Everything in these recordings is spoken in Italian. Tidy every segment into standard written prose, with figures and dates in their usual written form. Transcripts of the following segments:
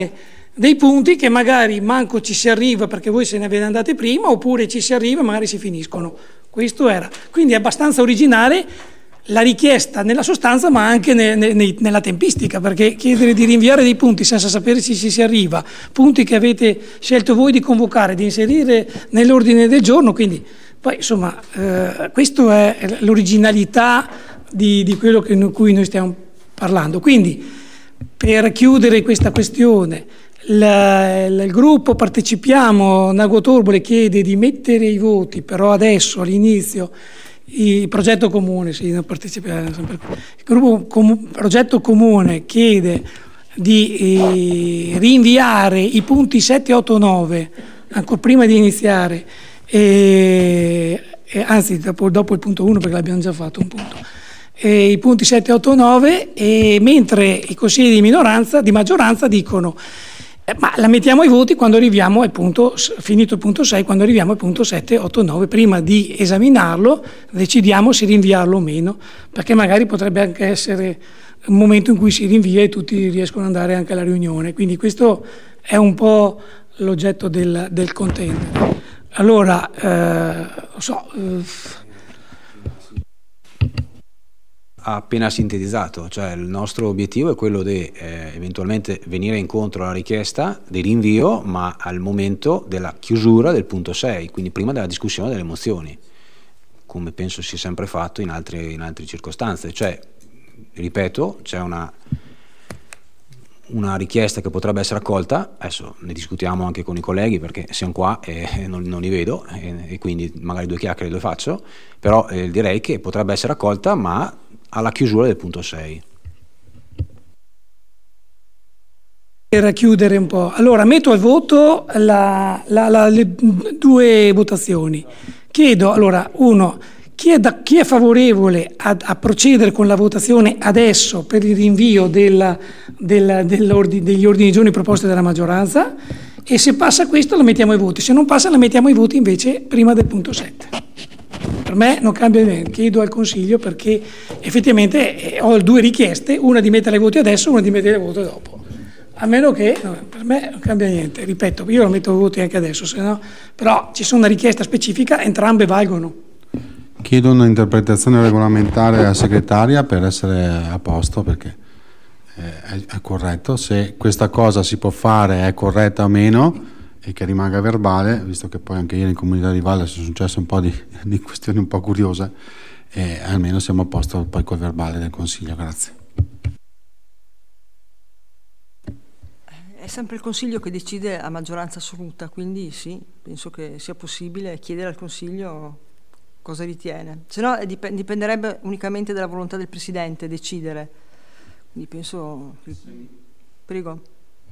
dei punti che magari manco ci si arriva perché voi se ne avete andate prima, oppure ci si arriva e magari si finiscono. Questo era. Quindi è abbastanza originale la richiesta nella sostanza, ma anche nella tempistica, perché chiedere di rinviare dei punti senza sapere se ci si arriva, punti che avete scelto voi di convocare, di inserire nell'ordine del giorno, quindi poi insomma questo è l'originalità di quello di cui noi stiamo parlando. Quindi per chiudere questa questione, il gruppo Partecipiamo Nago Torbole chiede di mettere i voti, però adesso all'inizio il progetto comune, sì, non partecipiamo sempre. Il gruppo progetto comune chiede di rinviare i punti 7, 8, 9 ancora prima di iniziare, anzi dopo il punto 1 perché l'abbiamo già fatto un punto. I punti 7, 8, 9, e mentre i consigli di maggioranza dicono ma la mettiamo ai voti quando arriviamo al punto, finito il punto 6, quando arriviamo al punto 7, 8, 9, prima di esaminarlo decidiamo se rinviarlo o meno, perché magari potrebbe anche essere un momento in cui si rinvia e tutti riescono ad andare anche alla riunione, quindi questo è un po' l'oggetto del contendere. Allora, ha appena sintetizzato, cioè il nostro obiettivo è quello di eventualmente venire incontro alla richiesta di rinvio, ma al momento della chiusura del punto 6, quindi prima della discussione delle mozioni, come penso sia sempre fatto in altre circostanze. Cioè, ripeto, c'è una richiesta che potrebbe essere accolta, adesso ne discutiamo anche con i colleghi perché siamo qua e non li vedo e quindi magari due chiacchiere le faccio, però direi che potrebbe essere accolta, ma alla chiusura del punto 6. Per chiudere un po', allora metto al voto le due votazioni. Chiedo allora, chi è favorevole a procedere con la votazione adesso per il rinvio degli ordini del giorno proposti dalla maggioranza, e se passa questo la mettiamo ai voti, se non passa la mettiamo ai voti invece prima del punto 7. Per me non cambia niente, chiedo al Consiglio perché effettivamente ho due richieste, una di mettere ai voti adesso e una di mettere ai voti dopo. A meno che, per me non cambia niente, ripeto, io lo metto ai voti anche adesso, però ci sono una richiesta specifica, entrambe valgono. Chiedo un'interpretazione regolamentare alla segretaria per essere a posto, perché è corretto, se questa cosa si può fare è corretta o meno, e che rimanga verbale, visto che poi anche ieri in Comunità di Valle sono successe un po' di questioni un po' curiose, e almeno siamo a posto poi col verbale del Consiglio. Grazie. È sempre il Consiglio che decide a maggioranza assoluta, quindi sì, penso che sia possibile chiedere al Consiglio cosa ritiene, se no dipenderebbe unicamente dalla volontà del Presidente decidere, quindi penso. Prego.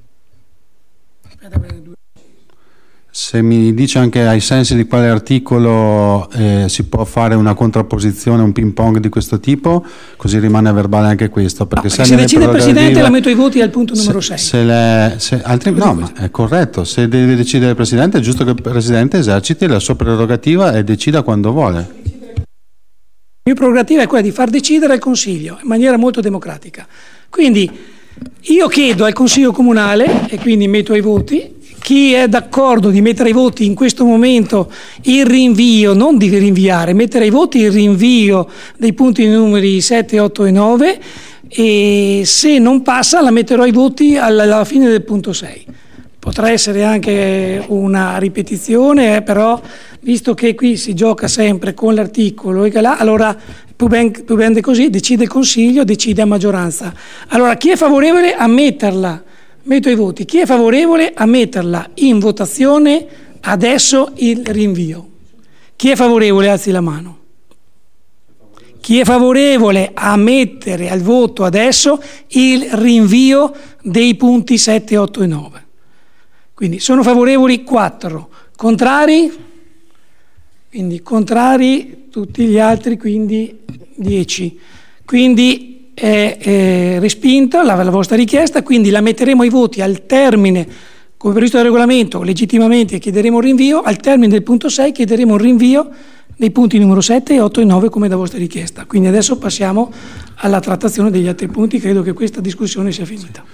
Se mi dice anche ai sensi di quale articolo si può fare una contrapposizione, un ping pong di questo tipo, così rimane a verbale anche questo, perché se decide il Presidente la metto ai voti al punto numero 6. No, ma è corretto, se deve decidere il Presidente è giusto che il Presidente eserciti la sua prerogativa e decida quando vuole. La mia prerogativa è quella di far decidere al Consiglio in maniera molto democratica, quindi io chiedo al Consiglio Comunale, e quindi metto ai voti, chi è d'accordo di mettere ai voti in questo momento il rinvio, non di rinviare, mettere ai voti il rinvio dei punti numeri 7, 8 e 9, e se non passa la metterò ai voti alla fine del punto 6. Potrà essere anche una ripetizione, però visto che qui si gioca sempre con l'articolo e che là, allora più ben così, decide il Consiglio, decide a maggioranza. Allora chi è favorevole a metterla? Metto ai voti. Chi è favorevole a metterla in votazione adesso il rinvio? Chi è favorevole? Alzi la mano. Chi è favorevole a mettere al voto adesso il rinvio dei punti 7, 8 e 9? Quindi sono favorevoli 4. Contrari? Quindi contrari tutti gli altri, quindi 10. Quindi è respinta la vostra richiesta, quindi la metteremo ai voti al termine, come previsto dal regolamento, legittimamente chiederemo un rinvio, al termine del punto 6 chiederemo un rinvio dei punti numero 7, 8 e 9 come da vostra richiesta. Quindi adesso passiamo alla trattazione degli altri punti, credo che questa discussione sia finita.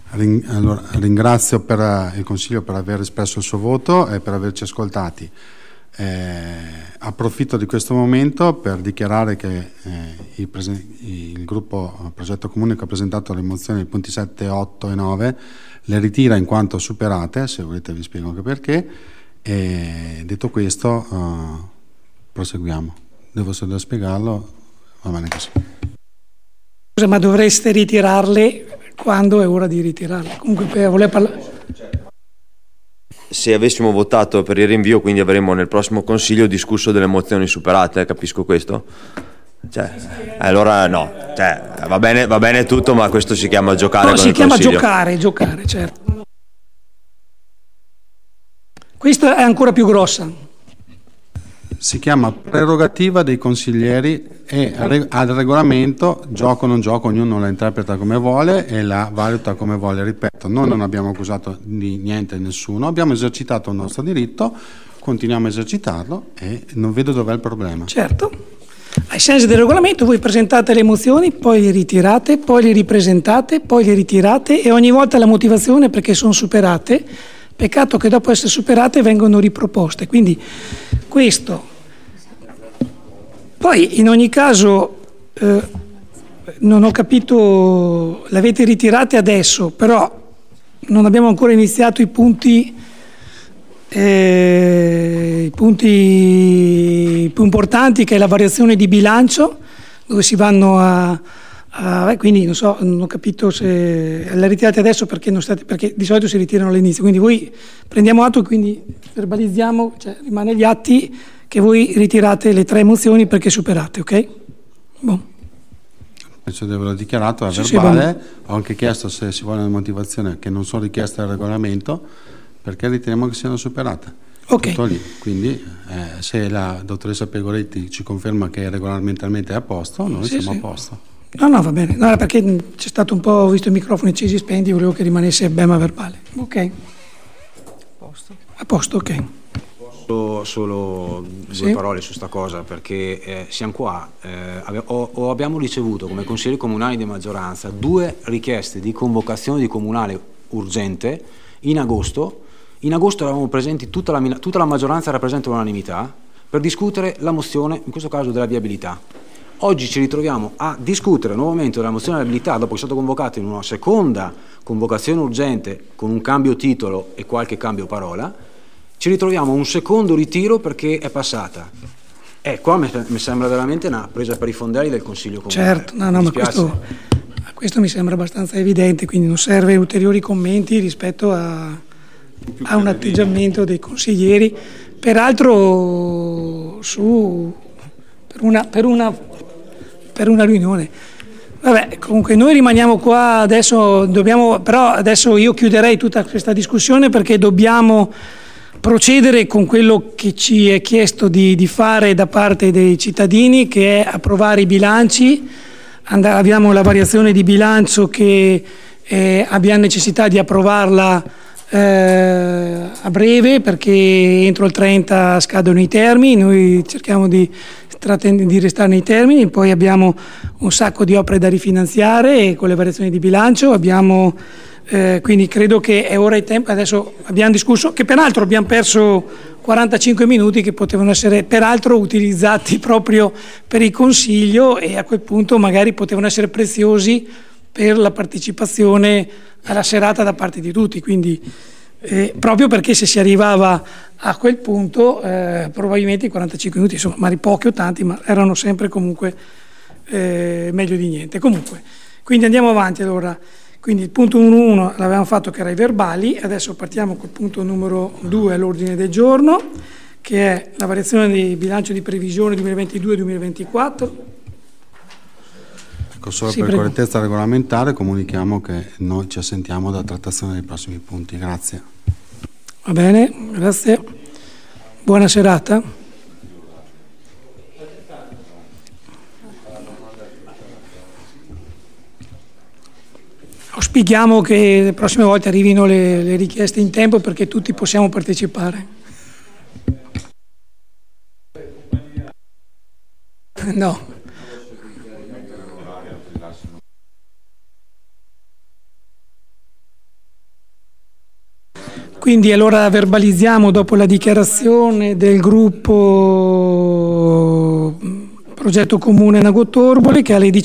Allora, ringrazio il Consiglio per aver espresso il suo voto e per averci ascoltati. Approfitto di questo momento per dichiarare che il gruppo Progetto Comune che ha presentato le mozioni ai punti 7, 8 e 9 le ritira in quanto superate, se volete vi spiego anche perché, e detto questo proseguiamo. Devo solo spiegarlo, va bene così. Ma dovreste ritirarle quando è ora di ritirarle. Comunque volevo parlare. Se avessimo votato per il rinvio, quindi avremmo nel prossimo Consiglio discusso delle mozioni superate, capisco questo? Allora no, va bene tutto, ma questo si chiama giocare con il Consiglio. Si chiama giocare, certo. Questa è ancora più grossa. Si chiama prerogativa dei consiglieri e al regolamento gioco o non gioco, ognuno la interpreta come vuole e la valuta come vuole. Ripeto, noi non abbiamo accusato di niente nessuno, abbiamo esercitato il nostro diritto, continuiamo a esercitarlo e non vedo dov'è il problema. Certo, ai sensi del regolamento voi presentate le mozioni, poi le ritirate, poi le ripresentate, poi le ritirate e ogni volta la motivazione è perché sono superate. Peccato che dopo essere superate vengono riproposte, quindi questo. Poi in ogni caso non ho capito, le avete ritirate adesso, però non abbiamo ancora iniziato i punti più importanti, che è la variazione di bilancio, dove si vanno quindi non ho capito se le ritirate adesso perché di solito si ritirano all'inizio, quindi voi prendiamo atto e quindi verbalizziamo, rimane agli atti che voi ritirate le 3 mozioni perché superate, ok? Bon. Penso di averlo dichiarato a verbale, ho anche chiesto se si vuole una motivazione che non sono richieste dal regolamento perché riteniamo che siano superate. Ok. Tutto lì. Quindi se la dottoressa Pegoretti ci conferma che regolarmente è a posto, noi siamo a posto. No, va bene. No, perché c'è stato un po', ho visto i microfoni accesi e spenti, volevo che rimanesse bema verbale. Ok. A posto, ok. Solo due parole su sta cosa, perché siamo qua, abbiamo ricevuto come consiglieri comunali di maggioranza 2 richieste di convocazione di comunale urgente in agosto. In agosto eravamo presenti, tutta la maggioranza era presente all'unanimità per discutere la mozione, in questo caso della viabilità. Oggi ci ritroviamo a discutere nuovamente della mozione dell'abilità dopo che è stato convocato in una seconda convocazione urgente con un cambio titolo e qualche cambio parola. Ci ritroviamo a un secondo ritiro perché è passata. Qua mi sembra veramente una presa per i fondelli del Consiglio Comunale. Certo, ma questo mi sembra abbastanza evidente, quindi non serve ulteriori commenti rispetto a un atteggiamento dei consiglieri. Peraltro per una riunione. Vabbè, comunque noi rimaniamo qua, adesso io chiuderei tutta questa discussione perché dobbiamo procedere con quello che ci è chiesto di fare da parte dei cittadini, che è approvare i bilanci. Abbiamo la variazione di bilancio che abbiamo necessità di approvarla a breve perché entro il 30 scadono i termini, noi cerchiamo di restare nei termini. Poi abbiamo un sacco di opere da rifinanziare e con le variazioni di bilancio quindi credo che è ora e tempo. Adesso abbiamo discusso, che peraltro abbiamo perso 45 minuti che potevano essere peraltro utilizzati proprio per il Consiglio e a quel punto magari potevano essere preziosi per la partecipazione alla serata da parte di tutti, quindi proprio perché se si arrivava a quel punto probabilmente i 45 minuti, insomma, magari pochi o tanti, ma erano sempre comunque meglio di niente. Comunque, quindi andiamo avanti allora. Quindi il punto 1.1 l'avevamo fatto, che era i verbali, adesso partiamo col punto numero 2 all'ordine del giorno, che è la variazione di bilancio di previsione 2022-2024. Ecco, solo per correttezza regolamentare comunichiamo che noi ci assentiamo dalla trattazione dei prossimi punti. Grazie. Va bene, grazie. Buona serata. Auspichiamo che le prossime volte arrivino le richieste in tempo perché tutti possiamo partecipare. No. Quindi allora verbalizziamo dopo la dichiarazione del gruppo Progetto Comune Nago Torboli, che alle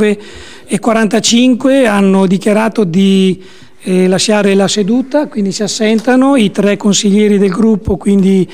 19:45 hanno dichiarato di lasciare la seduta, quindi si assentano i 3 consiglieri del gruppo, quindi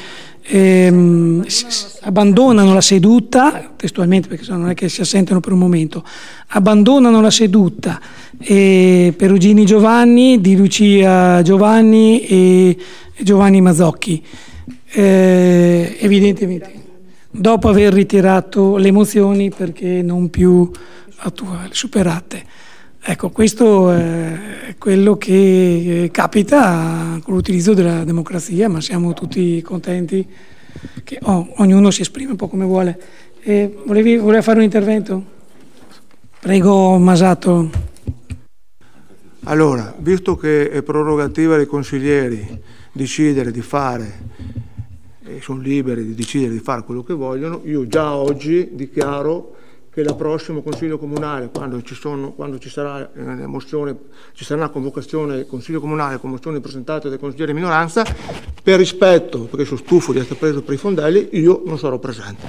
abbandonano la seduta, testualmente, perché non è che si assentano per un momento, abbandonano la seduta Perugini Giovanni, Di Lucia Giovanni e Giovanni Mazzocchi, evidentemente dopo aver ritirato le mozioni perché non più attuali, superate. Ecco, questo è quello che capita con l'utilizzo della democrazia, ma siamo tutti contenti che ognuno si esprime un po' come vuole. Voleva fare un intervento? Prego, Masato. Allora, visto che è prerogativa dei consiglieri decidere di fare, e sono liberi di decidere di fare quello che vogliono, io già oggi dichiaro che il prossimo Consiglio Comunale, quando ci sarà mozione, ci sarà una convocazione del Consiglio Comunale con mozioni presentate dai consiglieri di minoranza, per rispetto, perché sono stufo di essere preso per i fondelli, io non sarò presente.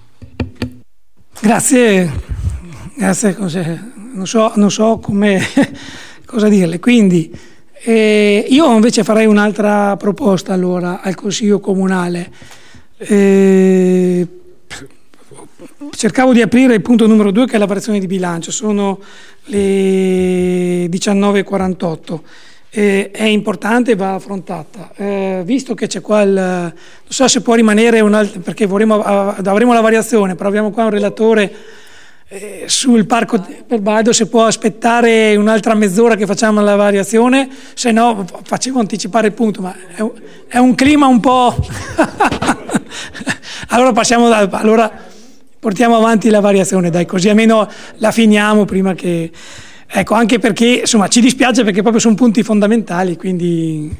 Grazie, non so come cosa dirle. Quindi io invece farei un'altra proposta allora al Consiglio Comunale. Cercavo di aprire il punto numero 2, che è la variazione di bilancio, sono le 19:48. È importante e va affrontata. Visto che c'è qua non so se può rimanere perché avremo la variazione, però abbiamo qua un relatore sul Parco del Baldo, se può aspettare un'altra mezz'ora che facciamo la variazione, se no facevo anticipare il punto, ma è un clima un po'... Allora portiamo avanti la variazione, dai, così almeno la finiamo prima che... Ecco, anche perché, insomma, ci dispiace perché proprio sono punti fondamentali, quindi...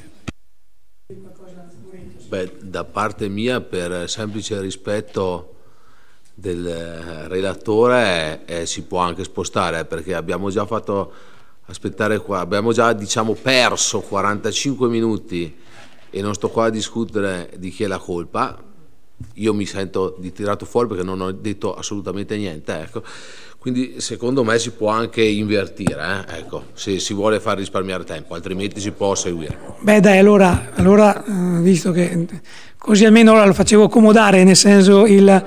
Beh, da parte mia, per semplice rispetto del relatore, si può anche spostare, perché abbiamo già fatto aspettare qua, abbiamo già, diciamo, perso 45 minuti e non sto qua a discutere di chi è la colpa. Io mi sento di tirato fuori perché non ho detto assolutamente niente, ecco. Quindi secondo me si può anche invertire, ecco, se si vuole far risparmiare tempo, altrimenti si può seguire. Beh dai, allora visto che così almeno ora lo facevo accomodare, nel senso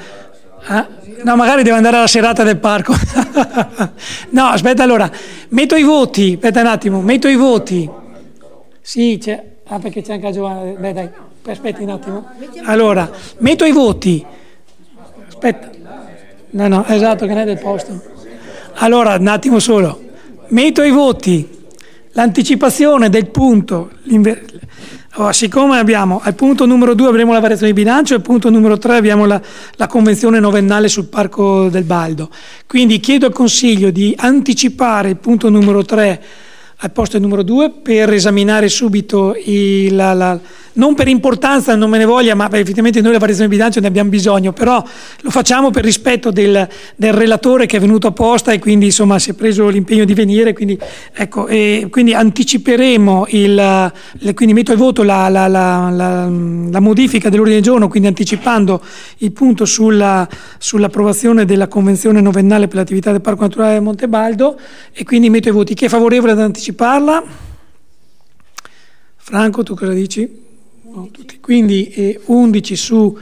no, magari devo andare alla serata del parco. No, aspetta, allora metto i voti, aspetta un attimo, metto i voti. Sì, c'è, perché c'è anche Giovanna. Beh dai, aspetti un attimo. Allora, metto i voti. Aspetta. No, esatto, che non è del posto. Allora, un attimo solo. Metto i voti. L'anticipazione del punto. Allora, siccome abbiamo al punto numero 2 avremo la variazione di bilancio, al punto numero 3 abbiamo la convenzione novennale sul Parco del Baldo. Quindi chiedo al Consiglio di anticipare il punto numero 3 al posto del numero 2 per esaminare subito non per importanza, non me ne voglia, ma effettivamente noi la variazione di bilancio ne abbiamo bisogno, però lo facciamo per rispetto del relatore che è venuto apposta e quindi insomma si è preso l'impegno di venire, quindi ecco, quindi anticiperemo quindi metto al voto la modifica dell'ordine del giorno, quindi anticipando il punto sull'approvazione della convenzione novennale per l'attività del Parco Naturale Montebaldo, e quindi metto ai voti chi è favorevole ad anticiparla. Franco, tu cosa dici? No, tutti. Quindi 11 su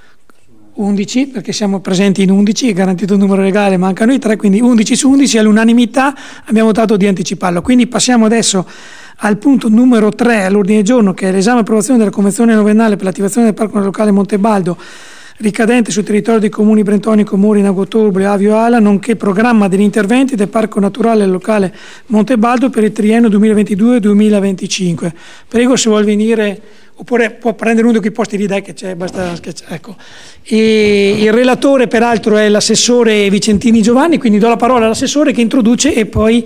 11, perché siamo presenti in 11, è garantito il numero legale, mancano i 3, quindi 11 su 11 all'unanimità abbiamo votato di anticiparlo. Quindi passiamo adesso al punto numero 3 all'ordine del giorno, che è l'esame e approvazione della convenzione novennale per l'attivazione del Parco Locale Montebaldo ricadente sul territorio dei comuni Brentonico, Mori, Nago Torboli, Avio Ala, nonché programma degli interventi del Parco Naturale Locale Montebaldo per il triennio 2022-2025. Prego, se vuol venire, oppure può prendere uno dei posti lì, dai, che c'è, basta, ecco. E il relatore peraltro è l'assessore Vicentini Giovanni, quindi do la parola all'assessore che introduce e poi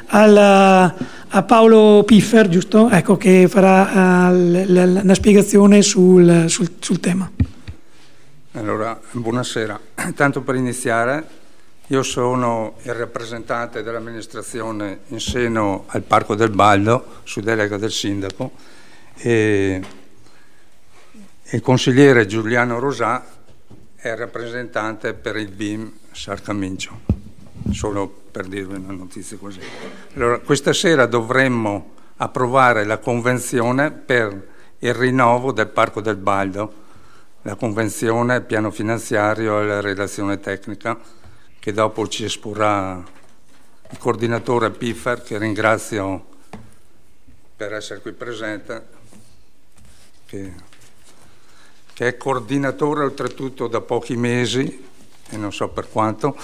a Paolo Piffer, giusto? Ecco, che farà una spiegazione sul tema. Allora, buonasera. Tanto per iniziare, io sono il rappresentante dell'amministrazione in seno al Parco del Baldo, su delega del sindaco, e il consigliere Giuliano Rosà è rappresentante per il BIM Sarca Mincio, solo per dirvi una notizia così. Allora, questa sera dovremmo approvare la convenzione per il rinnovo del Parco del Baldo, la convenzione, il piano finanziario e la relazione tecnica, che dopo ci esporrà il coordinatore Piffer, che ringrazio per essere qui presente, che è coordinatore oltretutto da pochi mesi, e non so per quanto,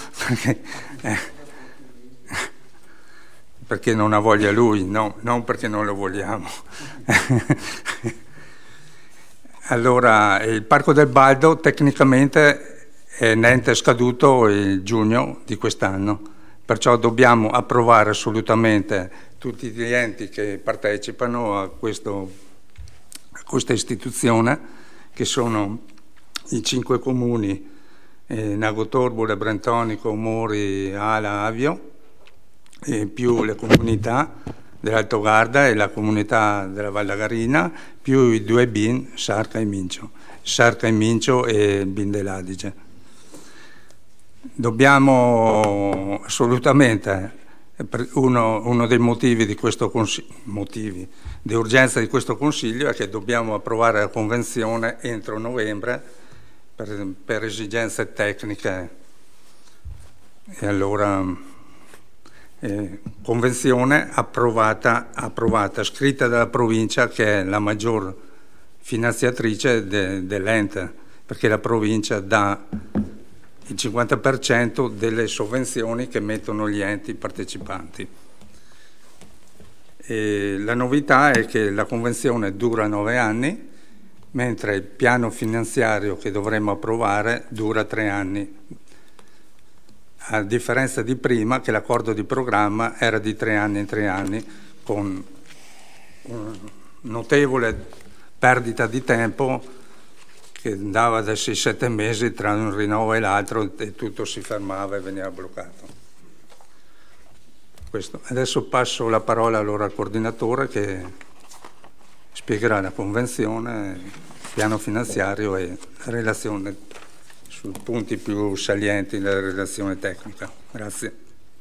perché non ha voglia lui, no, non perché non lo vogliamo. Allora, il Parco del Baldo tecnicamente è un ente scaduto il giugno di quest'anno, perciò dobbiamo approvare assolutamente tutti gli enti che partecipano a questa istituzione, che sono i 5 comuni, Nago Torbole, Brentonico, Mori, Ala, Avio, e più le comunità dell'Alto Garda e la comunità della Vallagarina, più i 2 BIN, Sarca e Mincio e BIN dell'Adige. Dobbiamo assolutamente, uno dei motivi di questo di urgenza di questo Consiglio è che dobbiamo approvare la convenzione entro novembre per esigenze tecniche. E allora convenzione approvata, scritta dalla provincia, che è la maggior finanziatrice dell'ente, perché la provincia dà il 50% delle sovvenzioni che mettono gli enti partecipanti. E la novità è che la convenzione dura 9 anni, mentre il piano finanziario che dovremmo approvare dura 3 anni, a differenza di prima, che l'accordo di programma era di 3 anni in 3 anni, con una notevole perdita di tempo che andava da 6-7 mesi tra un rinnovo e l'altro, e tutto si fermava e veniva bloccato. Questo. Adesso passo la parola allora al coordinatore, che spiegherà la convenzione, il piano finanziario e la relazione sui punti più salienti della relazione tecnica. Grazie.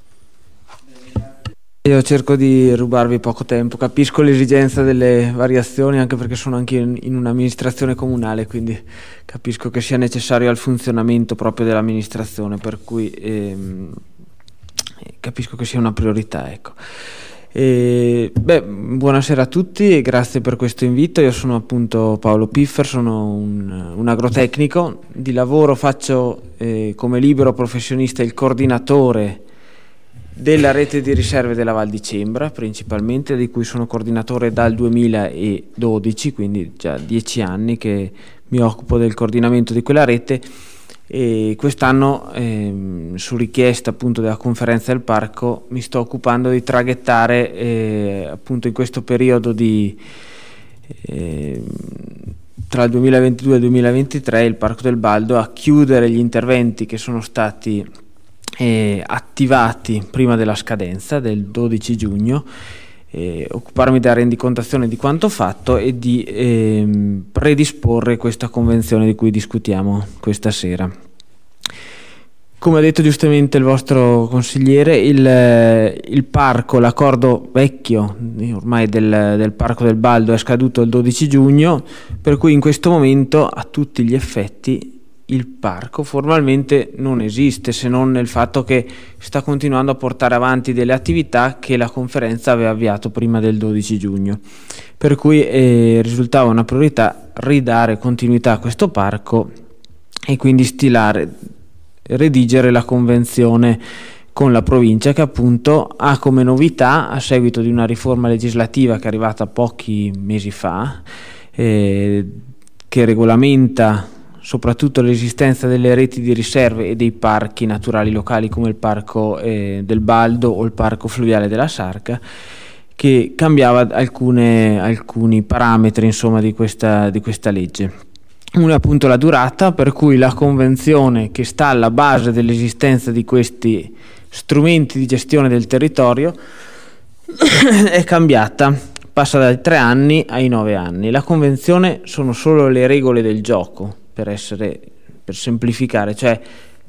Io cerco di rubarvi poco tempo, capisco l'esigenza delle variazioni, anche perché sono anche in un'amministrazione comunale, quindi capisco che sia necessario al funzionamento proprio dell'amministrazione, per cui capisco che sia una priorità, ecco. Buonasera a tutti e grazie per questo invito. Io sono appunto Paolo Piffer, sono un agrotecnico, di lavoro faccio come libero professionista il coordinatore della rete di riserve della Val di Cembra, principalmente, di cui sono coordinatore dal 2012, quindi già 10 anni che mi occupo del coordinamento di quella rete. E quest'anno, su richiesta appunto della conferenza del parco, mi sto occupando di traghettare appunto in questo periodo tra il 2022 e il 2023 il Parco del Baldo, a chiudere gli interventi che sono stati attivati prima della scadenza del 12 giugno, occuparmi della rendicontazione di quanto fatto e di predisporre questa convenzione di cui discutiamo questa sera. Come ha detto giustamente il vostro consigliere, il parco, l'accordo vecchio ormai del Parco del Baldo è scaduto il 12 giugno, per cui in questo momento a tutti gli effetti il parco formalmente non esiste, se non nel fatto che sta continuando a portare avanti delle attività che la conferenza aveva avviato prima del 12 giugno, per cui risultava una priorità ridare continuità a questo parco e quindi redigere la convenzione con la provincia, che appunto ha come novità, a seguito di una riforma legislativa che è arrivata pochi mesi fa, che regolamenta soprattutto l'esistenza delle reti di riserve e dei parchi naturali locali come il Parco del Baldo o il Parco Fluviale della Sarca, che cambiava alcuni parametri insomma di questa legge. Una appunto la durata, per cui la convenzione che sta alla base dell'esistenza di questi strumenti di gestione del territorio è cambiata passa dai 3 anni ai 9 anni. La convenzione sono solo le regole del gioco, per semplificare, cioè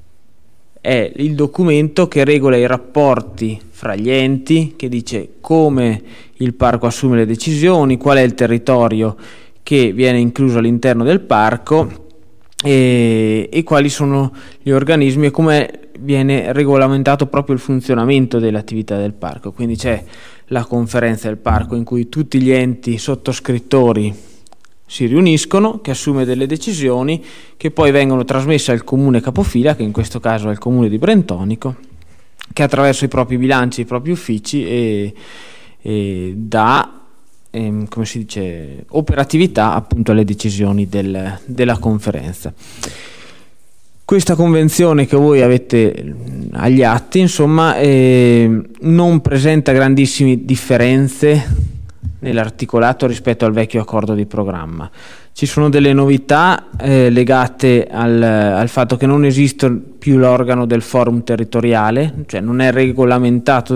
è il documento che regola i rapporti fra gli enti, che dice come il parco assume le decisioni, qual è il territorio che viene incluso all'interno del parco e quali sono gli organismi e come viene regolamentato proprio il funzionamento delle attività del parco. Quindi c'è la conferenza del parco in cui tutti gli enti sottoscrittori si riuniscono, che assume delle decisioni che poi vengono trasmesse al comune capofila, che in questo caso è il comune di Brentonico, che attraverso i propri bilanci, i propri uffici dà come si dice, operatività appunto alle decisioni della conferenza. Questa convenzione che voi avete agli atti, insomma, non presenta grandissime differenze nell'articolato rispetto al vecchio accordo di programma. Ci sono delle novità legate al fatto che non esiste più l'organo del forum territoriale, cioè non è regolamentato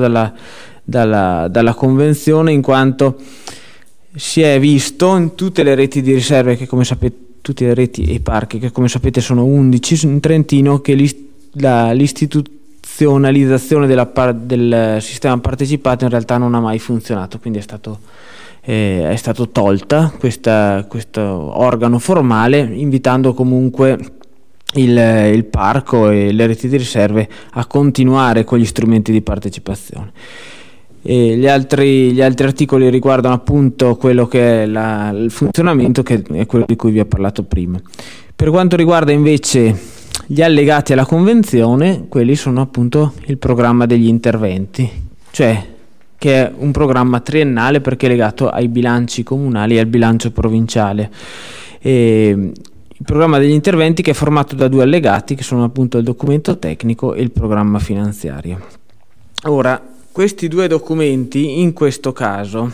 dalla convenzione, in quanto si è visto in tutte le reti di riserve, che come sapete, tutte le reti e parchi, che come sapete sono 11 in Trentino, che l'istituzionalizzazione del sistema partecipato in realtà non ha mai funzionato, quindi è stato tolta questo organo formale, invitando comunque il parco e le reti di riserve a continuare con gli strumenti di partecipazione. E gli altri articoli riguardano appunto quello che è il funzionamento, che è quello di cui vi ho parlato prima. Per quanto riguarda invece gli allegati alla convenzione, quelli sono appunto il programma degli interventi, cioè che è un programma triennale perché è legato ai bilanci comunali e al bilancio provinciale. Il programma degli interventi, che è formato da 2 allegati, che sono appunto il documento tecnico e il programma finanziario. Ora, questi 2 documenti in questo caso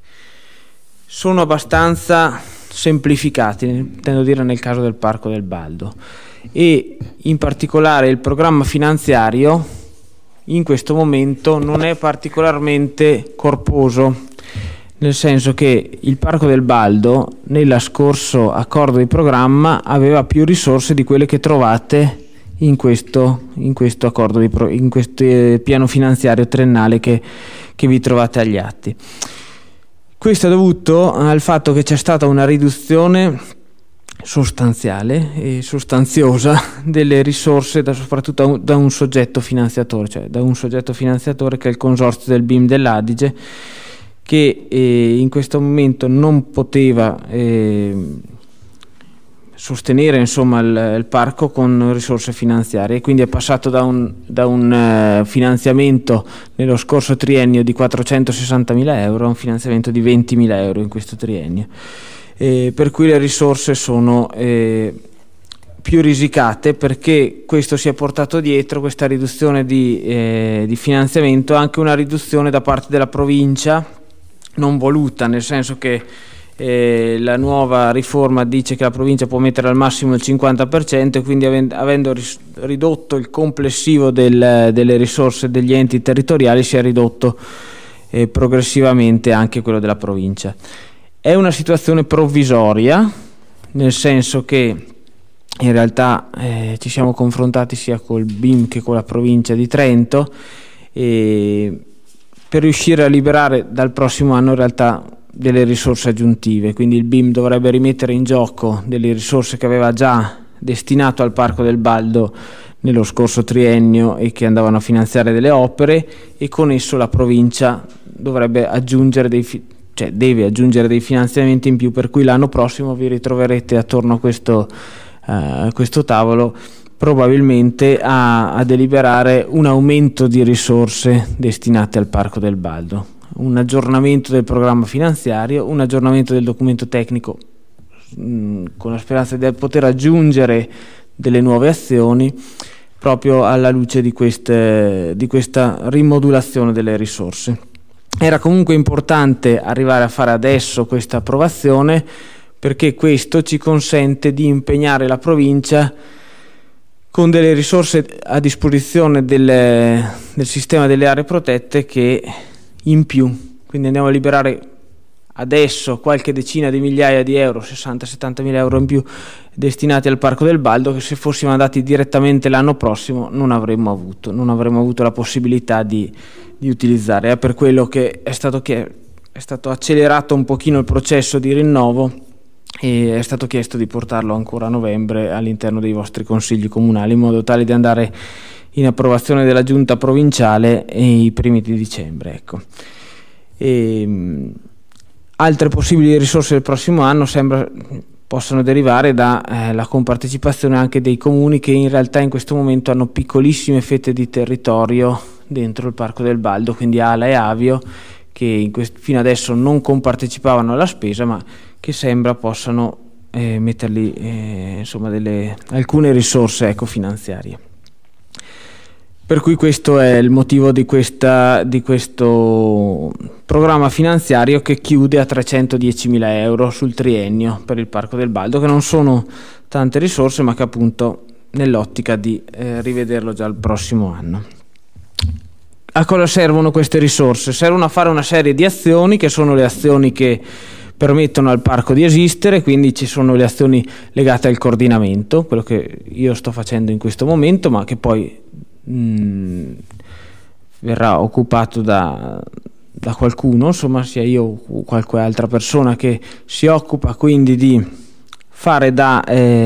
sono abbastanza semplificati, intendo dire nel caso del Parco del Baldo, e in particolare il programma finanziario in questo momento non è particolarmente corposo, nel senso che il Parco del Baldo nello scorso accordo di programma aveva più risorse di quelle che trovate in questo accordo in questo piano finanziario triennale che vi trovate agli atti. Questo è dovuto al fatto che c'è stata una riduzione sostanziale e sostanziosa delle risorse soprattutto da un soggetto finanziatore, cioè da un soggetto finanziatore che è il consorzio del BIM dell'Adige, che in questo momento non poteva sostenere insomma il parco con risorse finanziarie, quindi è passato da un finanziamento nello scorso triennio di 460.000 euro a un finanziamento di 20.000 euro in questo triennio, per cui le risorse sono più risicate, perché questo si è portato dietro, questa riduzione di finanziamento, anche una riduzione da parte della provincia non voluta, nel senso che la nuova riforma dice che la provincia può mettere al massimo il 50%, e quindi avendo ridotto il complessivo delle risorse degli enti territoriali, si è ridotto progressivamente anche quello della provincia. È una situazione provvisoria, nel senso che in realtà ci siamo confrontati sia col BIM che con la provincia di Trento, e per riuscire a liberare dal prossimo anno in realtà delle risorse aggiuntive, quindi il BIM dovrebbe rimettere in gioco delle risorse che aveva già destinato al Parco del Baldo nello scorso triennio e che andavano a finanziare delle opere, e con esso la provincia deve aggiungere dei finanziamenti in più, per cui l'anno prossimo vi ritroverete attorno a questo tavolo probabilmente a deliberare un aumento di risorse destinate al Parco del Baldo, un aggiornamento del programma finanziario, un aggiornamento del documento tecnico, con la speranza di poter aggiungere delle nuove azioni proprio alla luce di questa rimodulazione delle risorse. Era comunque importante arrivare a fare adesso questa approvazione, perché questo ci consente di impegnare la provincia con delle risorse a disposizione del sistema delle aree protette che in più, quindi andiamo a liberare adesso qualche decina di migliaia di euro, 60-70 mila euro in più destinati al Parco del Baldo, che se fossimo andati direttamente l'anno prossimo non avremmo avuto la possibilità di utilizzare. È per quello che è stato accelerato un pochino il processo di rinnovo e è stato chiesto di portarlo ancora a novembre all'interno dei vostri consigli comunali, in modo tale di andare in approvazione della giunta provinciale i primi di dicembre, ecco. Altre possibili risorse del prossimo anno possano derivare dalla compartecipazione anche dei comuni che in realtà in questo momento hanno piccolissime fette di territorio dentro il Parco del Baldo, quindi Ala e Avio, che fino adesso non compartecipavano alla spesa, ma che sembra possano metterli alcune risorse finanziarie. Per cui questo è il motivo di questo programma finanziario, che chiude a 310.000 euro sul triennio per il Parco del Baldo, che non sono tante risorse, ma che appunto nell'ottica di rivederlo già il prossimo anno. A cosa servono queste risorse? Servono a fare una serie di azioni, che sono le azioni che permettono al parco di esistere, quindi ci sono le azioni legate al coordinamento, quello che io sto facendo in questo momento, ma che poi verrà occupato da qualcuno, insomma, sia io o qualche altra persona che si occupa quindi di fare da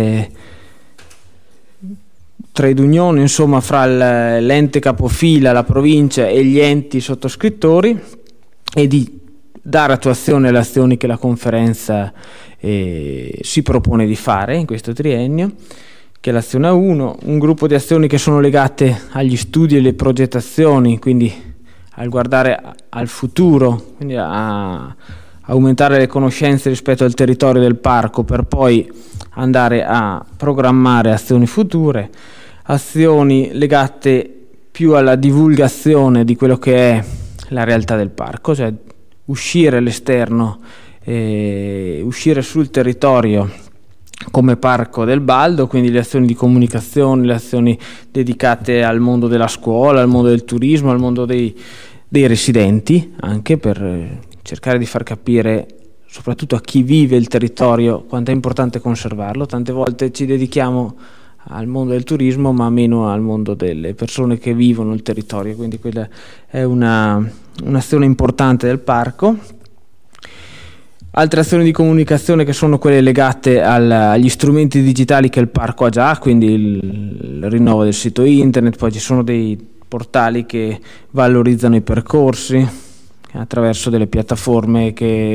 trade union, insomma, fra l'ente capofila, la provincia e gli enti sottoscrittori, e di dare attuazione alle azioni che la conferenza si propone di fare in questo triennio, che è l'azione 1, un gruppo di azioni che sono legate agli studi e alle progettazioni, quindi al guardare al futuro, quindi a aumentare le conoscenze rispetto al territorio del parco, per poi andare a programmare azioni future, azioni legate più alla divulgazione di quello che è la realtà del parco, cioè uscire all'esterno, uscire sul territorio come Parco del Baldo, quindi le azioni di comunicazione, le azioni dedicate al mondo della scuola, al mondo del turismo, al mondo dei residenti, anche per cercare di far capire soprattutto a chi vive il territorio quanto è importante conservarlo. Tante volte ci dedichiamo al mondo del turismo ma meno al mondo delle persone che vivono il territorio, quindi quella è un'azione importante del parco. Altre azioni di comunicazione che sono quelle legate agli strumenti digitali che il parco ha già, quindi il rinnovo del sito internet, poi ci sono dei portali che valorizzano i percorsi attraverso delle piattaforme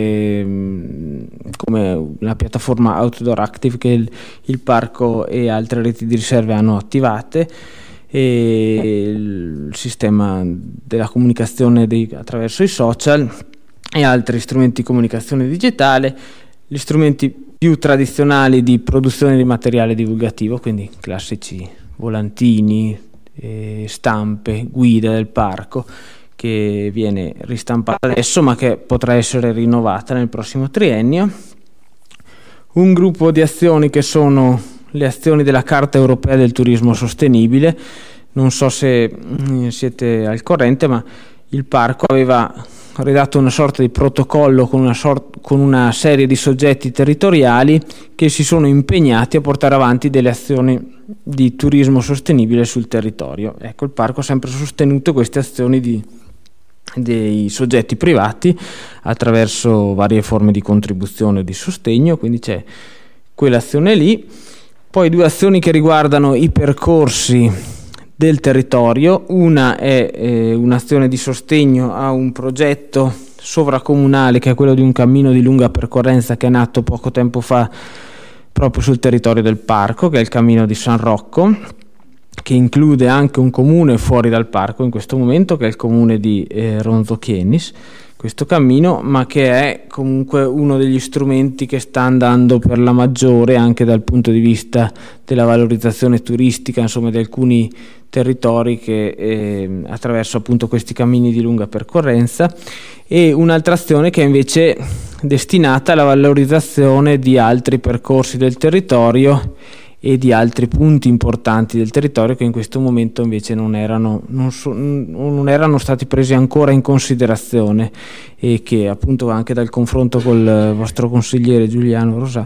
come la piattaforma Outdoor Active che il parco e altre reti di riserve hanno attivate, e il sistema della comunicazione attraverso i social e altri strumenti di comunicazione digitale, gli strumenti più tradizionali di produzione di materiale divulgativo, quindi classici volantini, stampe, guida del parco, che viene ristampata adesso ma che potrà essere rinnovata nel prossimo triennio. Un gruppo di azioni che sono le azioni della Carta Europea del Turismo Sostenibile. Non so se siete al corrente, ma il parco aveva redatto una sorta di protocollo con una serie di soggetti territoriali che si sono impegnati a portare avanti delle azioni di turismo sostenibile sul territorio. Ecco, il parco ha sempre sostenuto queste azioni dei soggetti privati attraverso varie forme di contribuzione e di sostegno, quindi c'è quell'azione lì. Poi due azioni che riguardano i percorsi del territorio. Una è un'azione di sostegno a un progetto sovracomunale che è quello di un cammino di lunga percorrenza che è nato poco tempo fa proprio sul territorio del parco, che è il cammino di San Rocco, che include anche un comune fuori dal parco in questo momento, che è il comune di Ronzokienis, questo cammino, ma che è comunque uno degli strumenti che sta andando per la maggiore anche dal punto di vista della valorizzazione turistica, insomma, di alcuni territori che attraverso appunto questi cammini di lunga percorrenza, e un'altra azione che è invece destinata alla valorizzazione di altri percorsi del territorio e di altri punti importanti del territorio che in questo momento invece non erano stati presi ancora in considerazione, e che appunto anche dal confronto col vostro consigliere Giuliano Rosà